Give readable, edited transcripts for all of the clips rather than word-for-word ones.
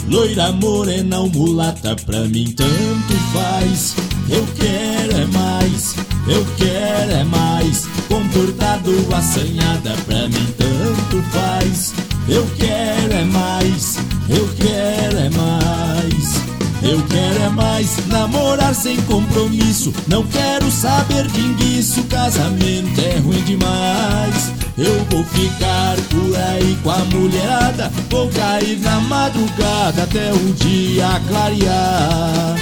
Loira, morena ou mulata, pra mim tanto faz. Eu quero é mais, eu quero é mais. Comportado, assanhada, pra mim tanto faz. Eu quero é mais, eu quero é mais. Eu quero é mais, namorar sem compromisso. Não quero saber de enguiço, casamento é ruim demais. Eu vou ficar por aí com a mulherada, vou cair na madrugada até o dia clarear.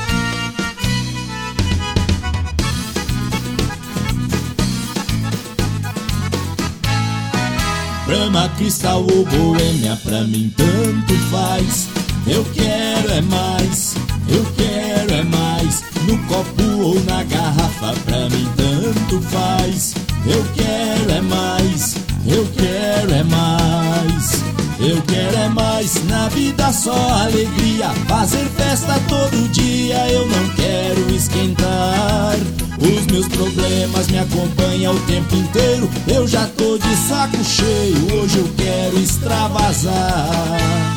Brahma, cristal ou boêmia, pra mim tanto faz. Eu quero é mais, eu quero é mais. No copo ou na garrafa, pra mim tanto faz. Eu quero é mais, eu quero é mais. Eu quero é mais, na vida só alegria. Fazer festa todo dia, eu não quero esquentar. Os meus problemas me acompanham o tempo inteiro. Eu já tô de saco cheio, hoje eu quero extravasar.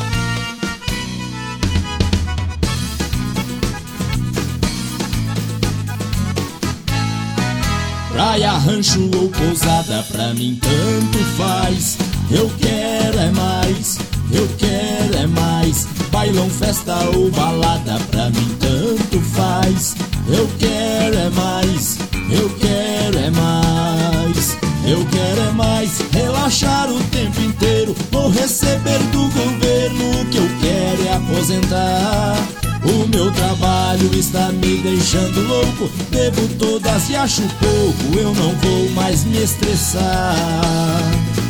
Praia, rancho ou pousada, pra mim tanto faz. Eu quero é mais, eu quero é mais. Bailão, festa ou balada, pra mim tanto faz. Eu quero é mais, eu quero é mais. Eu quero é mais, relaxar o tempo inteiro. Vou receber do governo, o que eu quero é aposentar. O meu trabalho está me deixando louco. Bebo todas e acho pouco, eu não vou mais me estressar.